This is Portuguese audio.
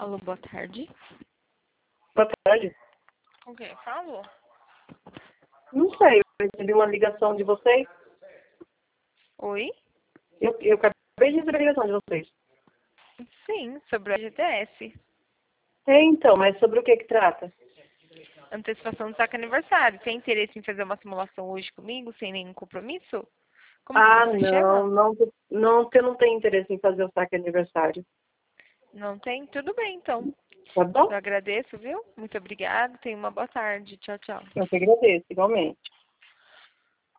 Alô, boa tarde. Boa tarde. Com quem falo? Não sei, eu recebi uma ligação de vocês. Oi? Eu acabei de receber a ligação de vocês. Sim, sobre o FGTS. Então, mas sobre o que trata? Antecipação do saque aniversário. Tem interesse em fazer uma simulação hoje comigo, sem nenhum compromisso? Como que você se chama? Não, porque eu não tenho interesse em fazer o saque aniversário. Não tem? Tudo bem, então. Tá bom? Eu agradeço, viu? Muito obrigada. Tenha uma boa tarde. Tchau, tchau. Eu que agradeço, igualmente.